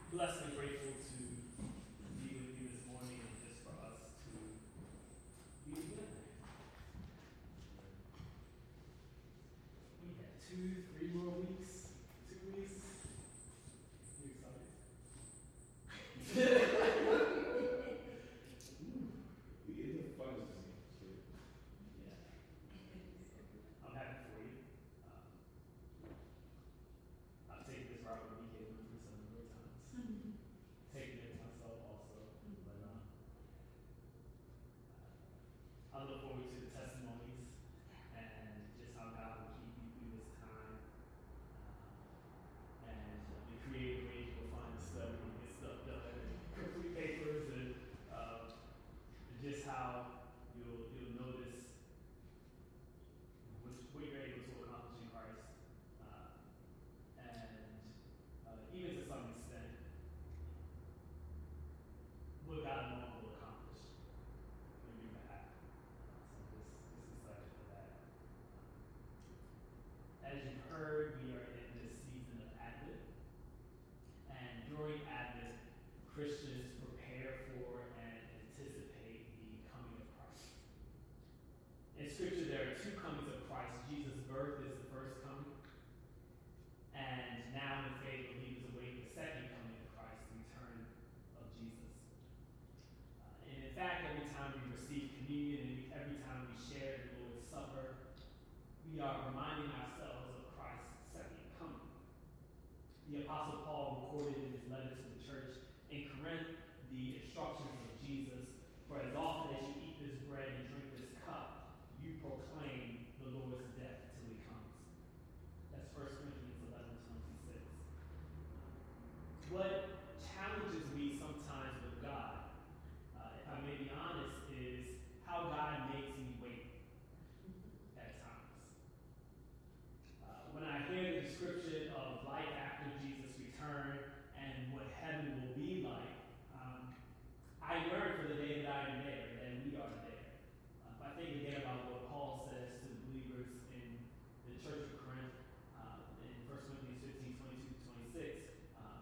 blessed and grateful to be with you this morning and just for us to be together. We have 3 more weeks, 2 weeks. You excited? We in the fun season. Yeah. I'm happy for you. I've taken this route with BK for some number of times. Taking it myself also. But I look forward to the testimonies and just how God will keep you through this time. And the creative ways you'll find to study and get stuff done and complete papers and just how you'll notice what you're able to accomplish in Christ. And even to some extent, what God alone will accomplish on your behalf. So just excited for that. As you've heard, we are in this season of Advent. And during Advent, Christians prepare for and anticipate the coming of Christ. In Scripture, there are 2 comings of Christ. Jesus' birth is the first coming. And now in faith, believers await the second coming of Christ, the return of Jesus. And in fact, every time we receive communion and every time we share the Lord's Supper, we are reminding ourselves of Christ's second coming. The Apostle Paul recorded in his letter to the church in Corinth the instructions of Jesus, for as often as you eat this bread and drink this cup, you proclaim the Lord's death till he comes. That's 1 Corinthians 11:26. What challenges me sometimes with God, if I may be honest, is how God makes me wait at times. When I hear the description of life after Jesus' return and what heaven will be like, I yearn for the day that I am there and we are there. If I think again about what Paul says to the believers in the church of Corinth in 1 Corinthians 15:22-26,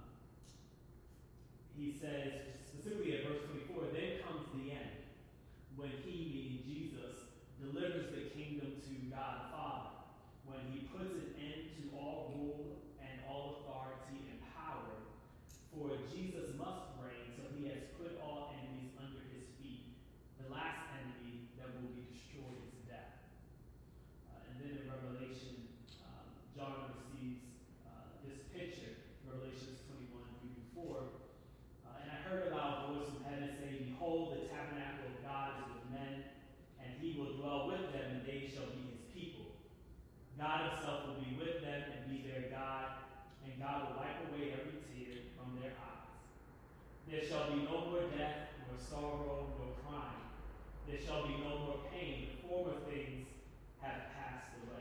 he says, specifically at verse 24, then comes the end, when he, meaning Jesus, delivers the kingdom to God the Father, when he puts an end to all rule and all authority and power, for Jesus must reign till he has put all enemies under his feet. The last enemy that will be destroyed is death. And then in Revelation, John receives this picture, Revelations 21:3-4. And I heard a loud voice from heaven say, behold, the tabernacle of God is with men, and he will dwell with them, and they shall be his people. God himself will be with them and be their God, and God will wipe away every tear from their eyes. There shall be no more death, nor sorrow, nor crying. There shall be no more pain. The former things have passed away.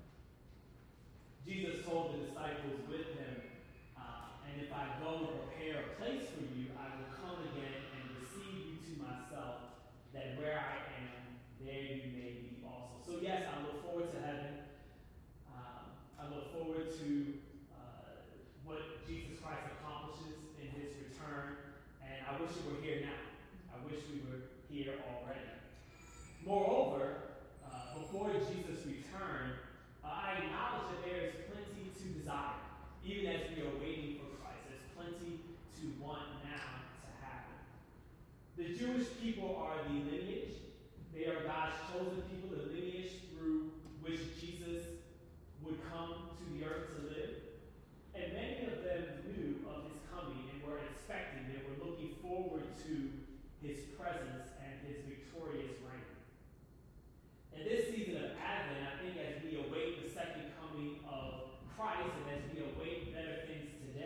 Jesus told the disciples with him, and if I go and prepare a place for you, I will come again and receive you to myself, that where I am, there you may be also. So yes, I look forward to heaven. I look forward to what Jesus Christ accomplishes in his return, and I wish we were here now. I wish we were here already. Moreover, before Jesus' return, I acknowledge that there is plenty to desire, even as we are waiting for Christ. There's plenty to want now to happen. The Jewish people are the lineage. They are God's chosen people, the lineage through which Jesus would come to the earth to live. And many of them knew of his coming and were expecting, they were looking forward to his presence and his victorious reign. In this season of Advent, I think as we await the second coming of Christ and as we await better things today,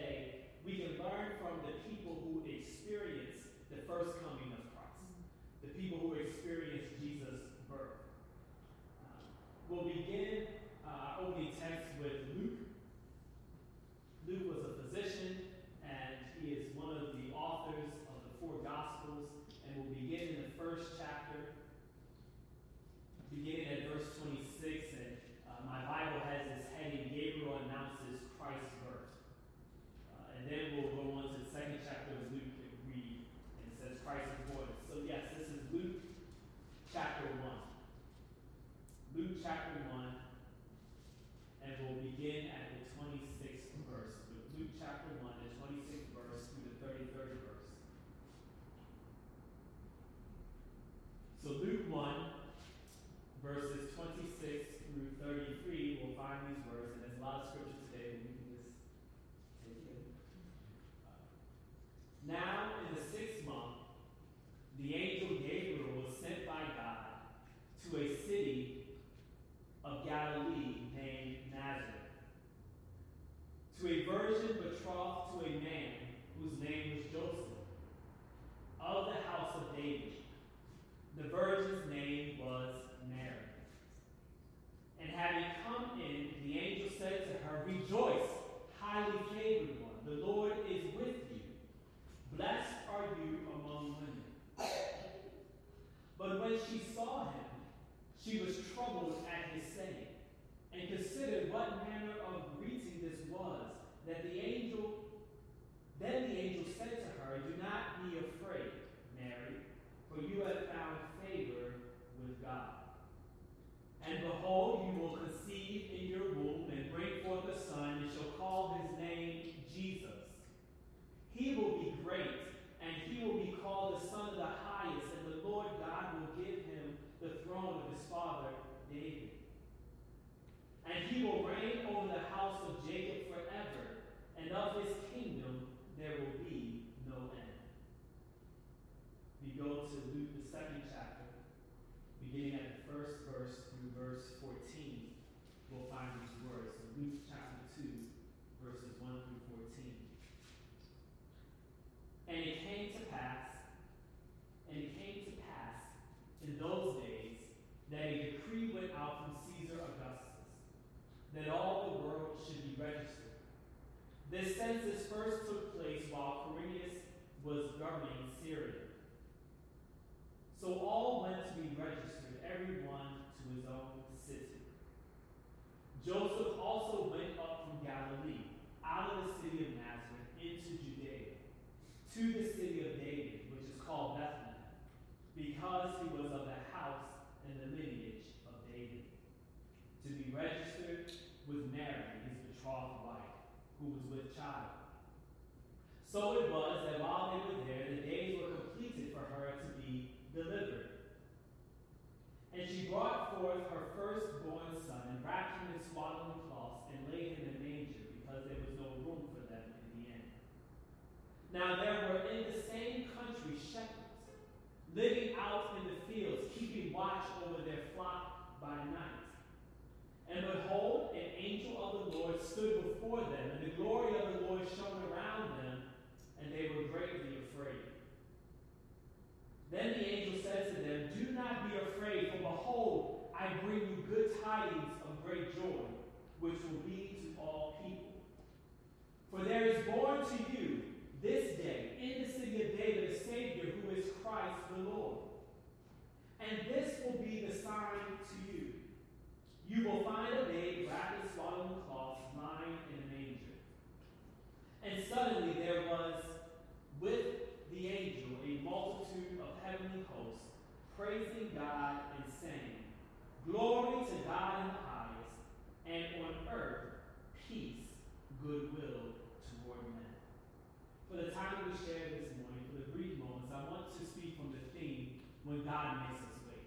So it was that while they were there, the days were completed for her to be delivered. And she brought forth her firstborn son, and wrapped him in swaddling cloths, and laid him in a manger, because there was no room for them in the inn. Now there were in the same country shepherds, living out in the fields, keeping watch over their flock by night. And behold, an angel of the Lord stood before them, and the glory of the Lord shone around them, and they were greatly afraid. Then the angel said to them, "Do not be afraid, for behold, I bring you good tidings of great joy, which will be to all people. For there is born to you this day in the city of David a Savior, who is Christ the Lord. And this will be the sign to you. You will find a babe wrapped in swaddling cloths, lying in a manger." And suddenly there was with the angel a multitude of heavenly hosts, praising God and saying, "Glory to God in the highest, and on earth peace, goodwill toward men." For the time that we shared this morning, for the brief moments, I want to speak from the theme, when God makes us wait.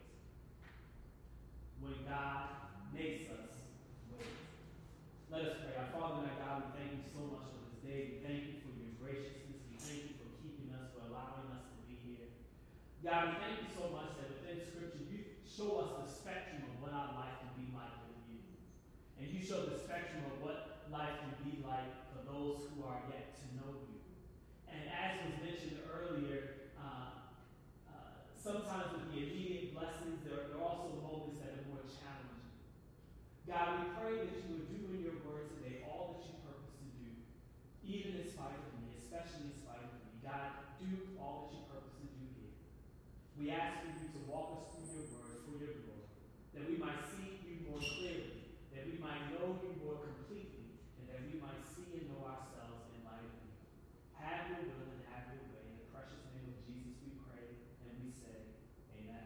When God makes us wait. Let us pray. Our Father and our God, we thank you so much for this day. We thank you for your graciousness. We thank you for keeping us, for allowing us to be here. God, we thank you so much that within Scripture you show us the spectrum of what our life can be like with you. And you show the spectrum of what life can be like for those who are yet to know you. And as was mentioned earlier, sometimes with the immediate blessings, there are also moments that are more challenging. God, we pray that you would do in your word today all that you purpose to do, even in spite of me, especially in spite of me. God, do all that you purpose to do here. We ask for you to walk us through your word for your glory, that we might see you more clearly, that we might know you more completely, and that we might see and know ourselves in light of you. Have your will and have your way. In the precious name of Jesus we pray, and we say, amen.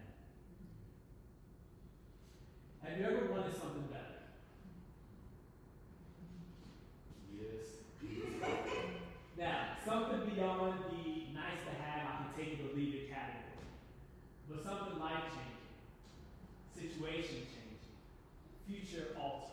Have you ever wanted something better? Yes. Now, something beyond the nice to have, I can take it or leave it category. But something life-changing, situation-changing, future-altering.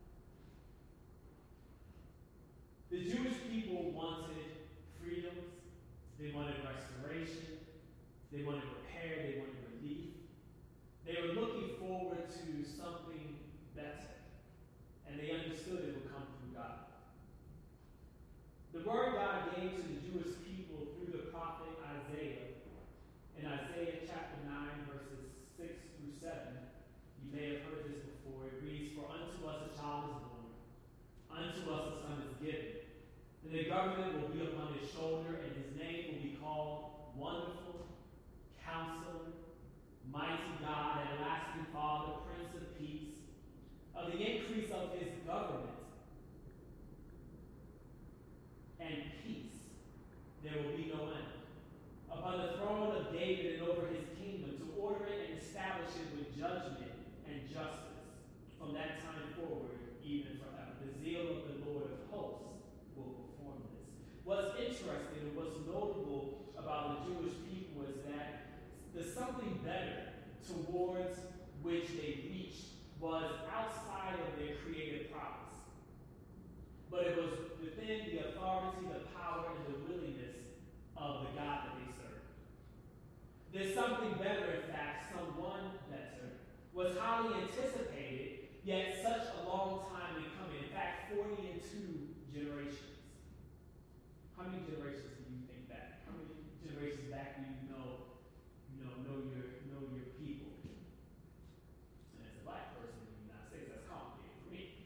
The Jewish people wanted freedoms, they wanted restoration, they wanted repair, they wanted relief. They were looking forward to something better, and they understood it would come through God. The word God gave to the Jewish people through the prophet Isaiah, in Isaiah chapter 9, verses 6 through 7, you may have heard this before. It reads, "For unto us a child is born, unto us a son is given, and the government will be upon his shoulder, and his name will be called Wonderful, Counselor, Mighty God, Everlasting Father, Prince of Peace. Of the increase of his government and peace there will be no end. Upon the throne of David and over his kingdom, to order it and establish it with judgment and justice from that time forward, even forever. The zeal of the Lord of hosts will perform this." What's interesting and what's notable about the Jewish people is that the something better towards which they reached was outside of their creative prowess. But it was within the authority, the power, and the willingness of the God that they served. There's something better, in fact, someone better, was highly anticipated, yet such a long time in coming. In fact, 42 generations. How many generations do you think back? How many generations back do you know your people? And as a black person in the United States, that's complicated for me.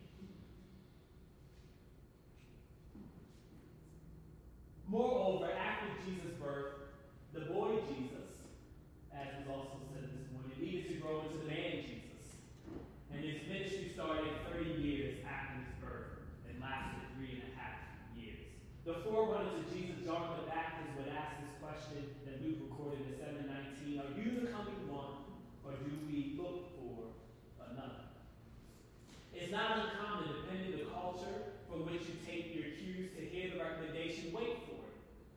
Moreover, after Jesus' birth, the boy Jesus, as was also said this morning, needed to grow into the man Jesus. And his ministry started 30 years after his birth and lasted 3.5 years. The forerunner to Jesus, John the Baptist, would ask this question that Luke recorded in 7:19, "Are you the coming one, or do we look for another?" It's not uncommon, depending on the culture from which you take your cues, to hear the recommendation, wait for it.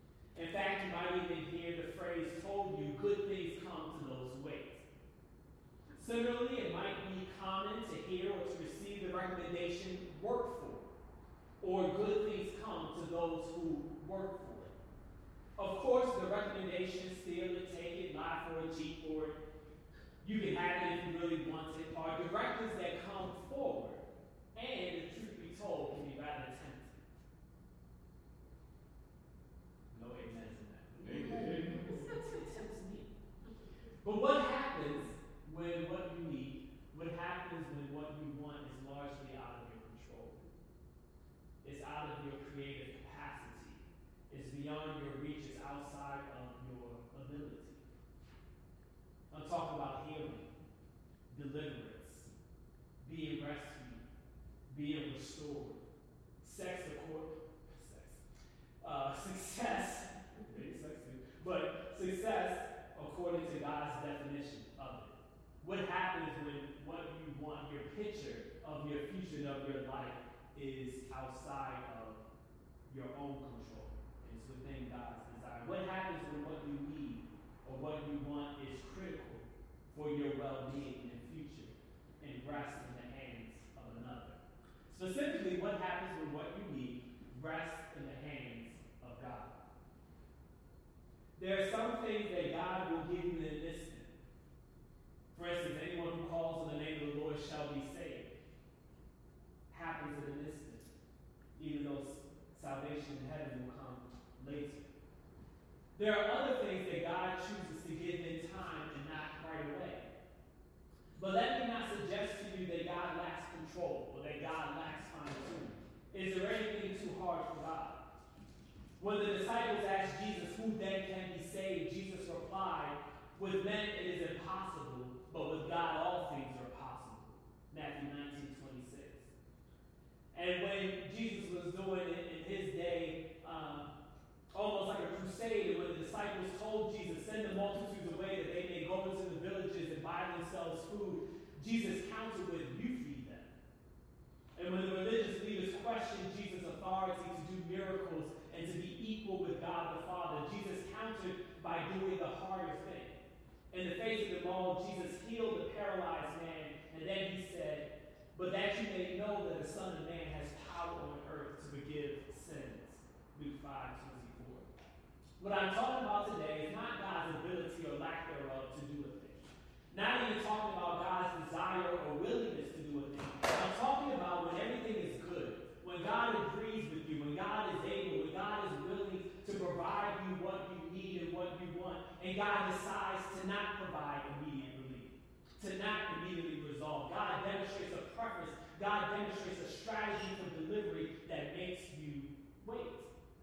even hear the phrase told you, good things come to those who wait. Similarly, it might be common to hear or to receive the recommendation, work for it, or good things come to those who work for it. Of course, the recommendation, steal it, take it, lie for it, cheat for it, you can have it if you really want it, are directives that come forward, and the truth be told, can be rather tempting. No amens in that. Amen. It tempts me. But what happens when what you need, what happens when what you want is largely out of your control? It's out of your creative capacity. It's beyond your reach. It's outside of your ability. I'm talking about healing, deliverance, being rescued, being restored, success, maybe sex too, but success according to God's definition of it. What happens when what you want, your picture of your future, of your life, is outside of your own control? It's within God's desire. What happens when what you need or what you want is critical for your well-being and future and rests in the hands of another? Specifically, what happens when what you need rests in the hands of God? There are some things that God will give you in an instant. For instance, anyone who calls on the name of the Lord shall be saved. Happens in an instant, even though salvation in heaven will come later. There are other things that God chooses to give in time and not right away. But let me not suggest to you that God lacks control or that God lacks fine-tuning. Is there anything too hard for God? When the disciples asked Jesus, who then can be saved? Jesus replied, with men it is impossible, but with God all things are possible. Matthew 19:26. And when Jesus was doing it in his day, almost like a crusade, when the disciples told Jesus, send the multitudes away that they may go into the villages and buy themselves food, Jesus countered with, you feed them. And when the religious leaders questioned Jesus' authority to do miracles and to be equal with God the Father, Jesus countered by doing the harder thing. In the face of them all, Jesus healed the paralyzed man, and then he said, but that you may know that the Son of Man has power on earth to forgive sins. Luke 5:24. What I'm talking about today is not God's ability or lack thereof to do a thing. Not even talking about God's desire or willingness to do a thing. I'm talking about when everything is good, when God agrees with you, when God is able, when God is willing to provide you what you need and what you want, and God decides to not provide immediate relief, to not immediately resolve. God demonstrates a preference. God demonstrates a strategy for delivery that makes you wait.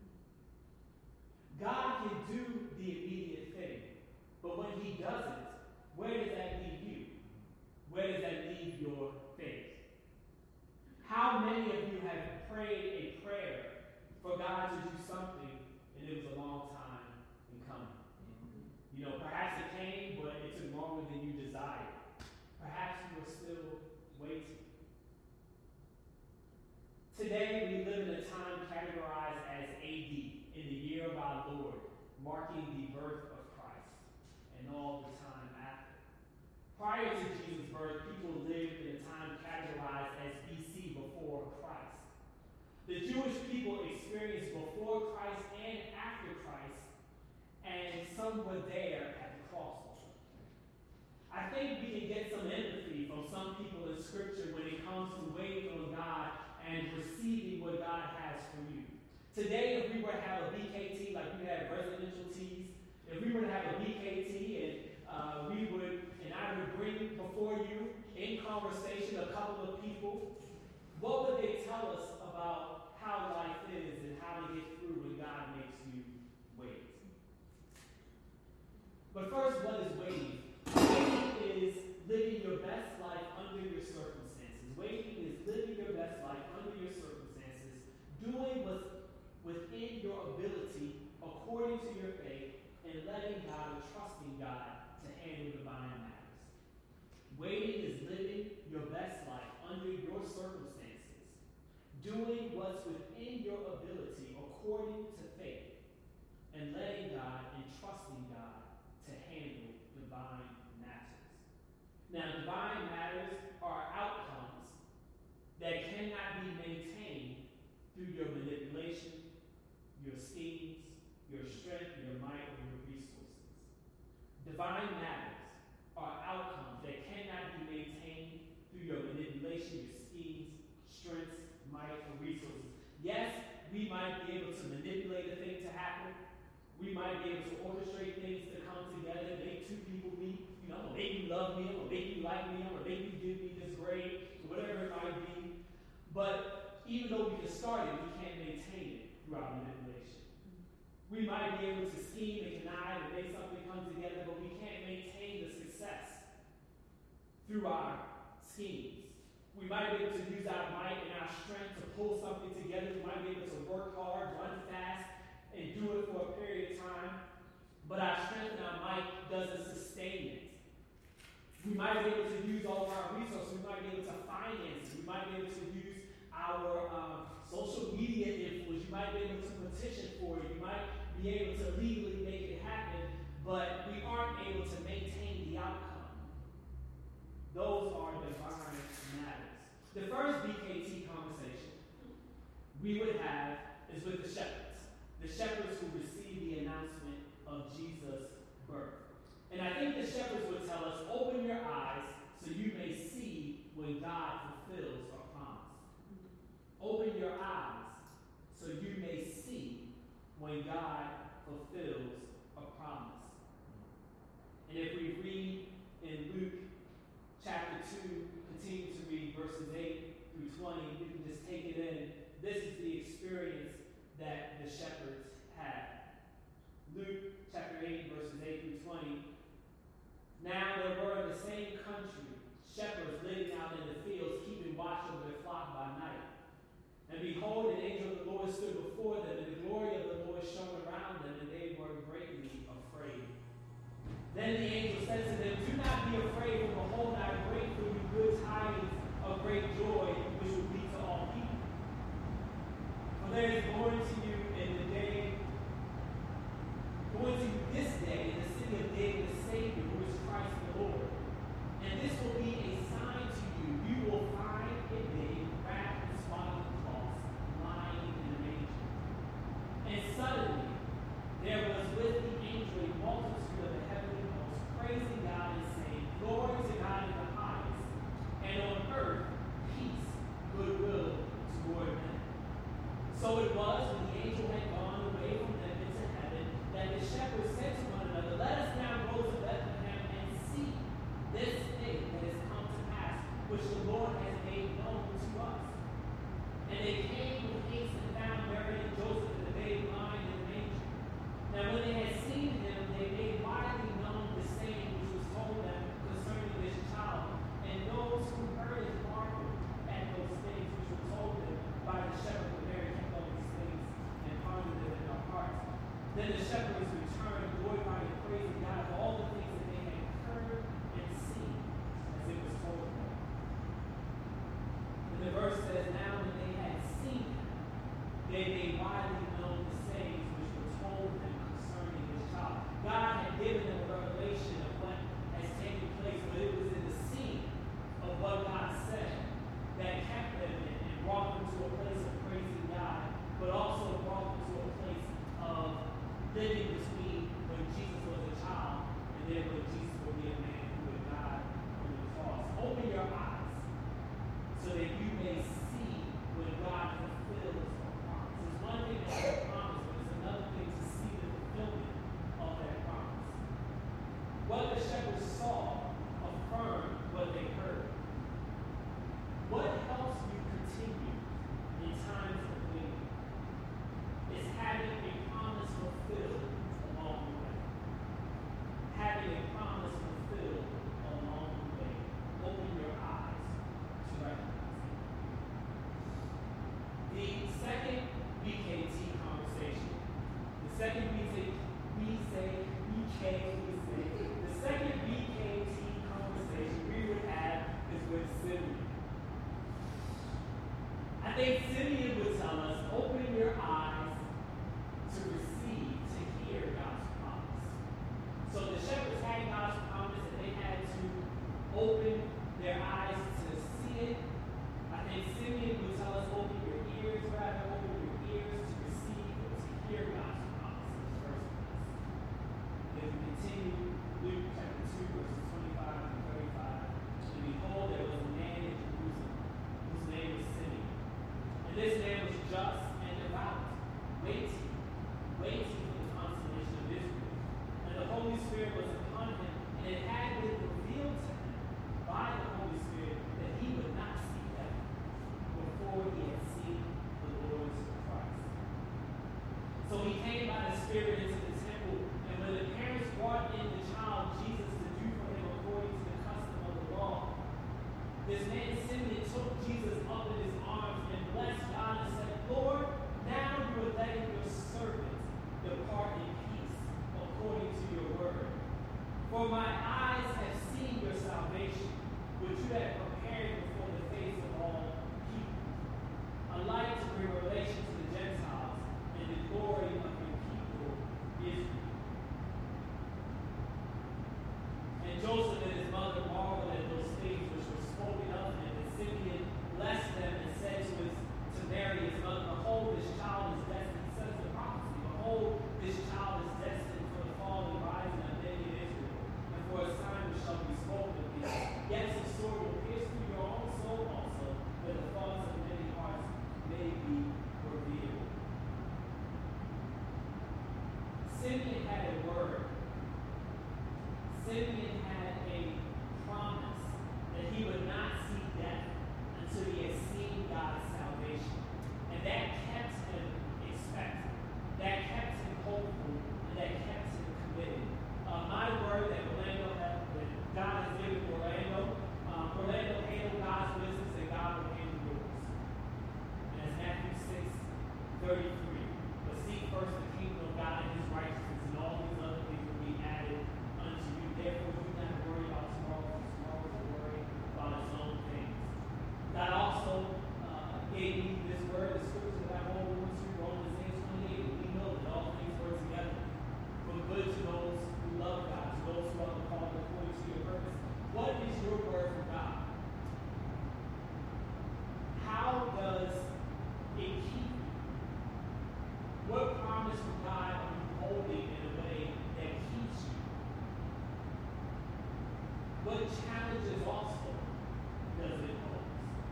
God can do the immediate thing, but when he doesn't, where does that leave you? Where does that leave your faith? How many of you have prayed a prayer for God to do something and it was a long time in coming? You know, perhaps it came, but it took longer than you desired. Perhaps you are still waiting. Today, we live in a time categorized as AD, in the year of our Lord, marking the birth of Christ, and all the time after. Prior to Jesus' birth, people lived in a time categorized as BC, before Christ. The Jewish people experienced before Christ and after Christ, and some were there at the crossover. I think we can get some empathy from some people in Scripture when it comes to waiting on God and receiving what God has for you. Today, if we were to have a BKT, like we have residential teas, if we were to have a BKT and I would bring before you in conversation a couple of people, what would they tell us about how life is and how to get through when God makes you wait? But first, what is waiting? Waiting is living your best life under your circumstances. Waiting is living your best life under your circumstances, doing what's within your ability We might be able to orchestrate things to come together, make two people meet, make you love me, or make you like me, or make you give me this grade, whatever it might be. But even though we can start it, we can't maintain it through our manipulation. We might be able to scheme and connive and make something come together, but we can't maintain the success through our schemes. We might be able to use our might and our strength to pull something together. We might be able to work hard, run fast, and do it for a period of time, but our strength and our might doesn't sustain it. We might be able to use all of our resources. We might be able to finance it. We might be able to use our social media influence. You might be able to petition for it. You might be able to legally make it happen, but we aren't able to maintain the outcome. Those are divine matters. The first BKT conversation we would have is with the shepherds. The shepherds who received the announcement of Jesus' birth. And I think the shepherds would tell us, open your eyes so you may see when God fulfills a promise. Open your eyes so you may see when God fulfills a promise. And if we read in Luke chapter 2, continue to read verses 8 through 20, we can just take it in. This is the experience that the shepherds had. Luke chapter 8, verses 8 through 20. Now there were in the same country shepherds living out in the fields, keeping watch over their flock by night. And behold, an angel of the Lord stood before them, and the glory of the Lord shone around them, and they were greatly afraid. Then the angel said to them, do not be afraid, for behold, I bring for you good tidings of great joy, which will be to all people. For there is born to you this day in the city of David a Savior, who is Christ the Lord. And this will be a sign to you. You will find a babe wrapped in swaddling cloths, lying in a manger. And suddenly there was with the angel a multitude of the heavenly hosts, praising God and saying, glory to God in the highest, and on earth peace, goodwill toward men. So it was when the angel had gone away from them into heaven that the shepherds said to one another, let us now go to Bethlehem and see this thing that has come to pass, which the Lord has made known to us. And they came with haste and found Mary and Joseph and the babe lying in the manger. Now when they had seen him, they made widely known the saying which was told them concerning this child. And those who heard it marveled at those things which were told them by the shepherd of Mary, kept all these things and pondered them in their hearts. Then the shepherds returned, glorifying and praising God for all the things that they had heard and seen, as it was told them. And the verse says, now when they had seen him, they made widely known the sayings which were told them concerning this child. God had given them a revelation of what has taken place, but it was in the scene of what God said that kept them and brought them to a place of praising God, but also brought them to a place of living between when Jesus was a child and then when Jesus will be a man who would die on the cross. Open your eyes so that you may see when God fulfills a promise. It's one thing to have a promise, but it's another thing to see the fulfillment of that promise. What the shepherds saw affirmed what they heard. What helps you continue in times of waiting is having a promise fulfilled along the way. Having a promise fulfilled along the way. Open your eyes to recognize it. The second BKT conversation, the second BKT conversation we would have is with Simeon. I think Simeon would tell us, open your eyes to receive, to hear God's promise. So the shepherds had God's promise and they had to open their eyes to see it. I think Simeon would tell us, open your ears to receive or to hear God's promise in the first place. If we continue, Luke chapter 2, verses 25 and 35, and behold, there was a man in Jerusalem whose name was Simeon. And this man was just and devout, This man Simeon took Jesus up in his arms and blessed God and said, Lord, now you are letting your servant depart in peace according to your word. For my eyes have seen your salvation, which you have prepared before the face of all people, a light to bring revelation to the Gentiles and the glory of your people Israel. And Joseph and his mother marveled at those things which were spoken of him. And Simeon blessed them and said to Mary, his mother, behold, this child is destined. He says the prophecy, behold, this child is destined for the fall and rising of many in Israel, and for a sign which shall be spoken of thee. Yes, the sword will pierce through your own soul also, that the thoughts of many hearts may be revealed. Simeon had a word. Simeon had a promise that he would not see death until he had seen God's salvation. And that kept him expectant. That kept him hopeful. And that kept him committed. My word that God has given Orlando, Orlando handled God's business and God will handle yours. And as Matthew 6:33, but seek first the kingdom of God and his righteousness, and all these other things will be added unto you. Therefore, do not worry about tomorrow, for tomorrow will worry about its own things. God also gave me this word, the scripture that I hold on to, Romans 8:28. We know that all things work together for good to those who love God, to those who are called according to your purpose. What is your word from God? How does it keep you? What promise from God are you holding in a way that keeps you? What challenges also does it pose?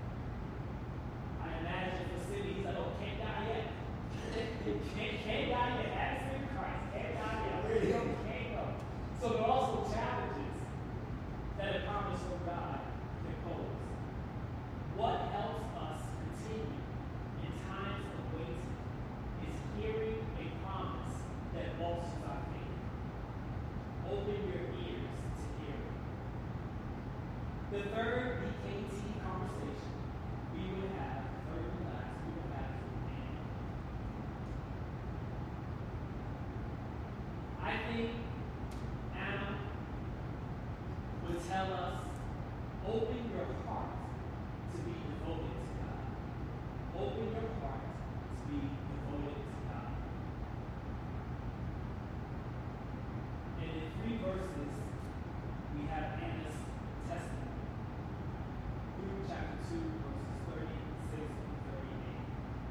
I imagine for Sidney, he's like, oh, can't die yet. can't die yet. Haven't seen Christ. Can't die yet. Where you go? Can't go. So there are also challenges that a promise from God can pose. What helps us continue in times of waiting is hearing a promise that bolsters our faith. Open your ears to hear it. The third BKT conversation we would have, third and last, we would have is with Anna. I think Anna would tell us, open your heart to be devoted to God. Open your heart to be devoted to God. And in 3 verses, we have Anna's testimony. Luke chapter 2, verses 36 and 38.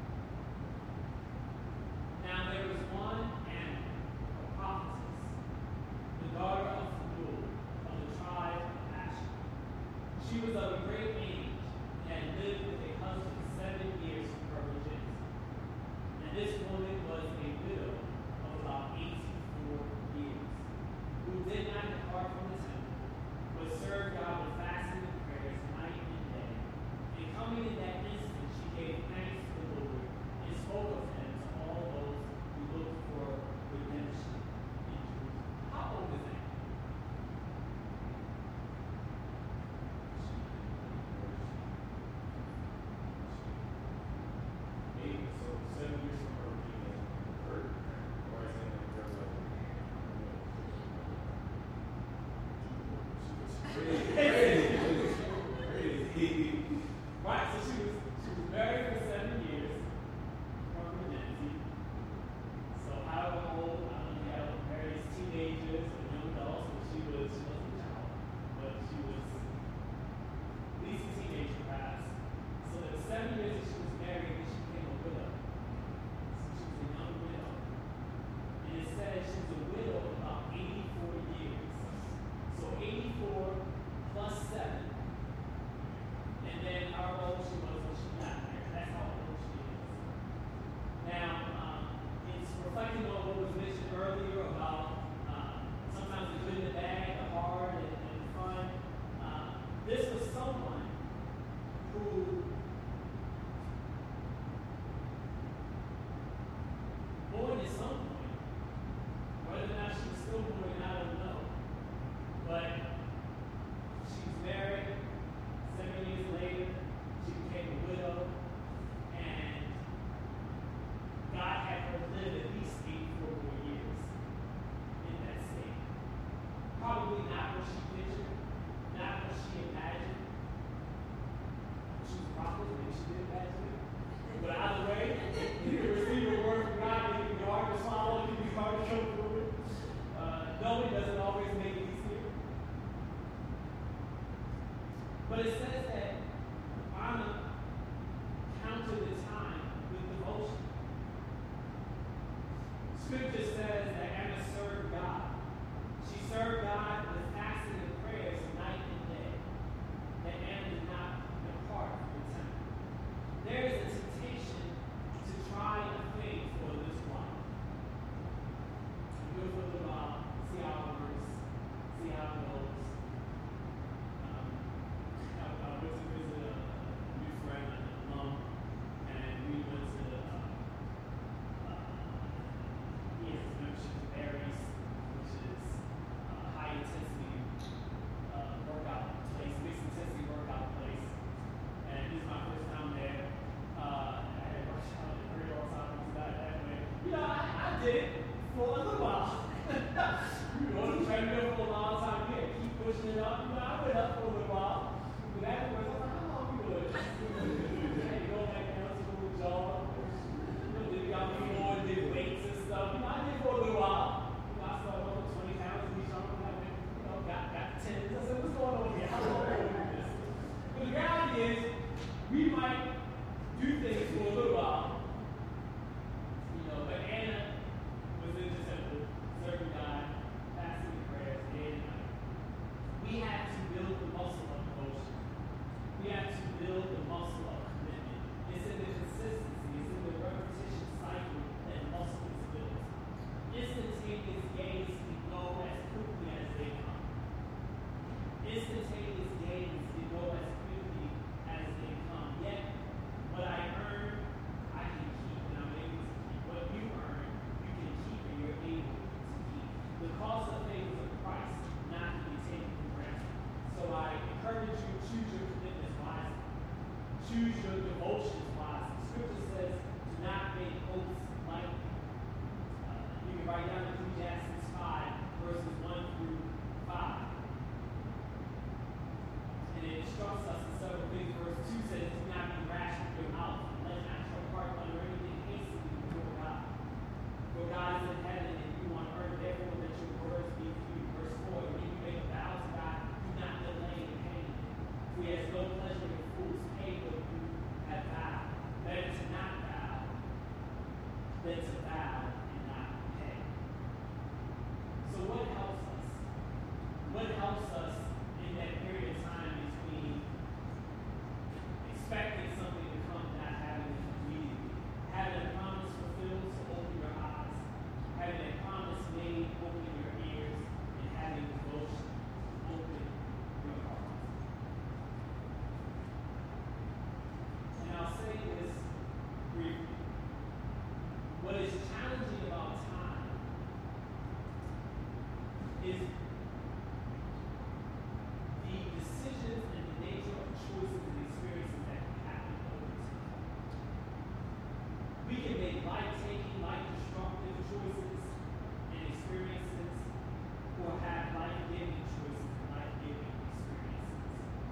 Now there was one Anna, a prophetess, the daughter of Phanuel, of the tribe of Asher. She was of a great age and had lived with a husband 7 years from her virginity. And this woman was a widow of about 84 years, who did not depart from the temple, but served God with fasting and prayers night and day. And coming in that instant, she gave thanks to the Lord and spoke of him to all those who looked for redemption in Jerusalem. How old is that? So 7 years from her being hurt, or is it crazy. Right, so she was married for 7 years from virginity. So however old, I don't know, married as teenagers or young adults, but she wasn't a child, but she was at least a teenager perhaps. So the 7 years that she was married, then she became a widow. So she was a young widow. And it says she was a widow of about 84 years. So 84 plus 7. And then how old she was when she got married. That's how old she is. Now, it's reflecting on what was mentioned earlier about sometimes the good and the bad, the hard and the fun. This was someone who born at some point, whether or not she was still born, I don't know. But she was married 7 years But it says that Anna counted the time with devotion. Scripture says that Anna served God. She served God with fasting and prayers night and day. That Anna did not depart from the temple. There is a temptation to try a thing for a little while. Do it for a little while, see how it works, see how it goes. I went to visit a new friend, an alum, and we went to he has his membership to Aries, which is a high intensity workout place, mixed intensity workout place. And this is my first time there. I had worked out and heard all the time that way. You know, I did it for a little while. You know, the treadmill for a long time. Yeah, keep pushing it up. You know, I went up for a little while. But afterwards, I was like, how long you doing? And you go back down to the jog. You know, then we got more and did weights and stuff. You know, I did for a little while. You know, I started off with 20 pounds and we jumped and I went, you know, got 10. I said, what's going on here? How long are we doing this? But the reality is, we might do things for a little while. You know, but Anna was in the temple, serving God, fasting and prayers day and night. We have to build the muscle of devotion. We have to build the muscle of commitment. It's in the consistency, it's in the repetition cycle that muscle is built. Instantaneous gains can go as quickly as they come. Instantaneous gains can go as quickly as they come. Yet, what I earn, I can keep and I'm able to keep. What you earn, you can keep and you're able to keep. The cost of faith is a price, not to be taken for granted. So I encourage you, choose your commitments wisely. Choose your devotions wisely. Scripture says, do not make oaths lightly. You can write down Ecclesiastes 5, verses 1 through 5. And it instructs us in several things. Verse 2 says, do not be rash with your mouth. Let not your heart utter anything hastily before God. For God is in heaven and you on earth. Therefore let your words be few. Verse 4, when you make a vow to God, do not delay in paying it. For he has no pleasure in fools. Pay what you have vowed. Better to not vow than to vow and not pay. So what helps us? What helps us in that period of time between expecting something to come and not having it immediately? Having a promise fulfilled to open your eyes. Having a promise made, open your ears. And having devotion, open your heart. And I'll say this briefly. What is challenging about time is the decisions and the nature of choices and experiences that can happen over time. We can make life-taking, life-destructive choices and experiences, or have life-giving choices and life-giving experiences.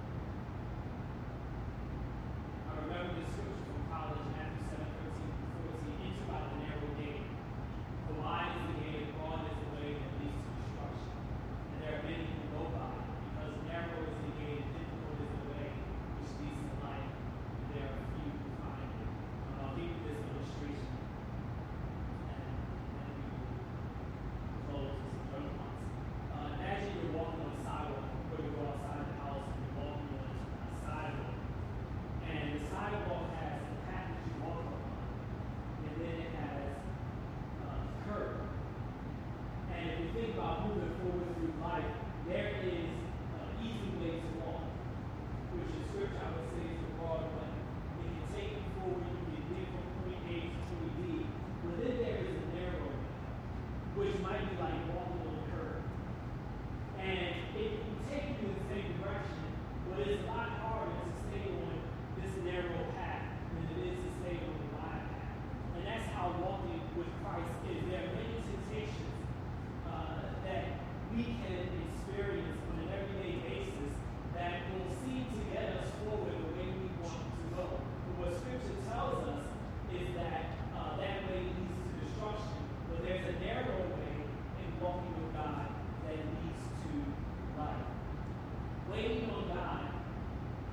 I remember the scripture from college, Matthew 7:13-14, enter by the narrow gate. For wide is the gate, and broad is the way that leads to destruction. And there are many who go by it, because narrow is the gate, and difficult is the way which leads to life, and there are few who find it. I'll give you this illustration, and then we will close with some journal points. Imagine you're walking on a sidewalk, or you go outside the house and you're walking on a sidewalk. And the sidewalk has a path that you walk on, and then it has a curb. And if you think about moving forward through life, there is an easy way to walk, which in scripture I would say is the broad way. It can take you forward, you can get from point A to point B, but then there is a narrow way, which might be like walking on a curb. And it can take you in the same direction, but it's a lot harder to stay on this narrow path than it is to stay on the wide path. And that's how walking with Christ is. There are many temptations that we can experience on an everyday basis that will seem to get us forward the way we want to go. But what Scripture tells us is that that way leads to destruction, but there's a narrow way in walking with God that leads to life. Waiting on God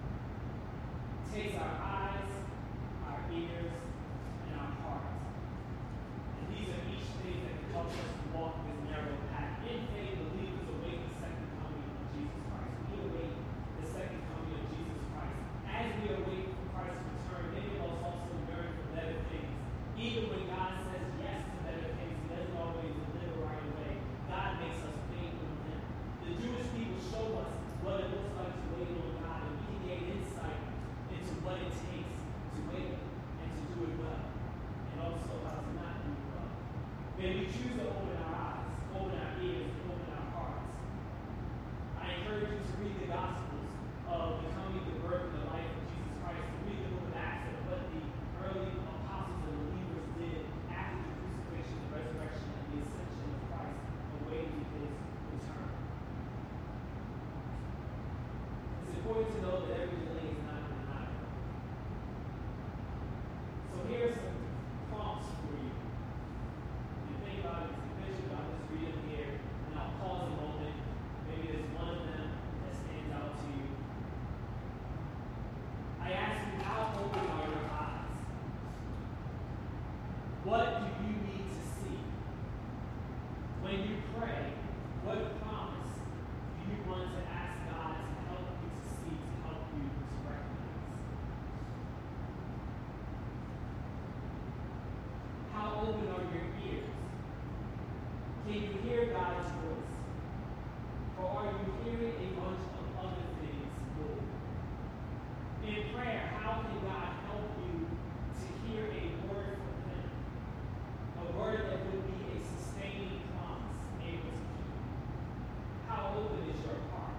Can you hear God's voice? Or are you hearing a bunch of other things more? In prayer, how can God help you to hear a word from Him? A word that would be a sustaining promise, able to keep. How open is your heart?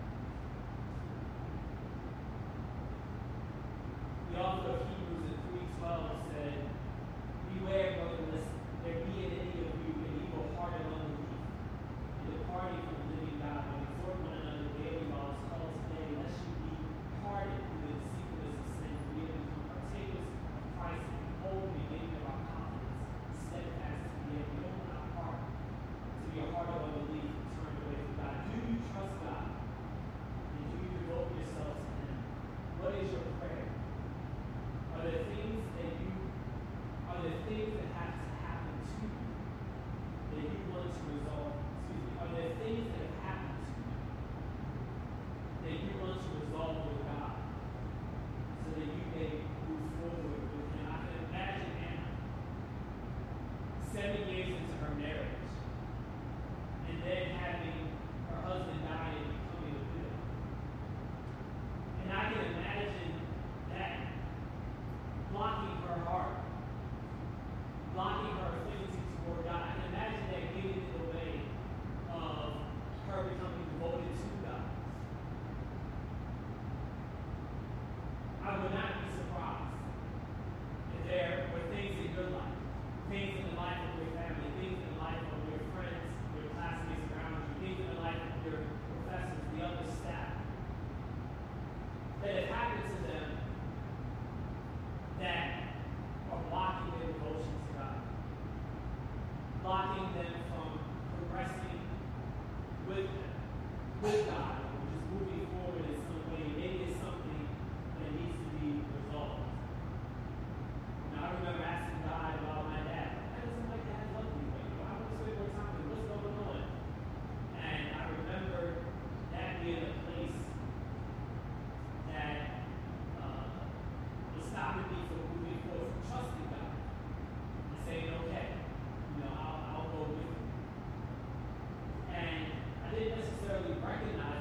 The author of Hebrews in 3:12 said, "Beware, brother, lest there be in any of you an evil heart and unbelief, and departing from the living God, and exhort one another daily while it's called today, lest you be hardened through the deceitfulness of sin, for we have become partakers of Christ, and behold the beginning of our confidence, steadfast to the end. We open our heart to be a heart of unbelief and turn away from God. Do you trust God? And do you devote yourself to Him? What is your prayer? Are there things that have to happen to you that you want to resolve? Excuse me. Are there things that have happened to you that you want to resolve with God so that you may move forward with Him? I can imagine Anna, 7 years into her marriage, and then having her husband die and becoming a widow. And I can imagine that blocking her heart, blocking her affinity toward God. I can imagine that getting in the way of her becoming devoted to God. I would not be surprised if there were things in your life, things in the life of your family, things in the life of your friends, your classmates around you, things in the life of your professors, the other staff, that have happened to them that are blocking their devotion to God, blocking them from progressing with God, or just moving forward in some way. Maybe it's something that needs to be resolved. Now, I remember asking God about my dad. That doesn't like dad love me, but I want to spend more time with him. What's going on? And I remember that being a place that was stopping me from moving forward, from trusting God, and saying, okay, I'll go with you. And I didn't necessarily recognize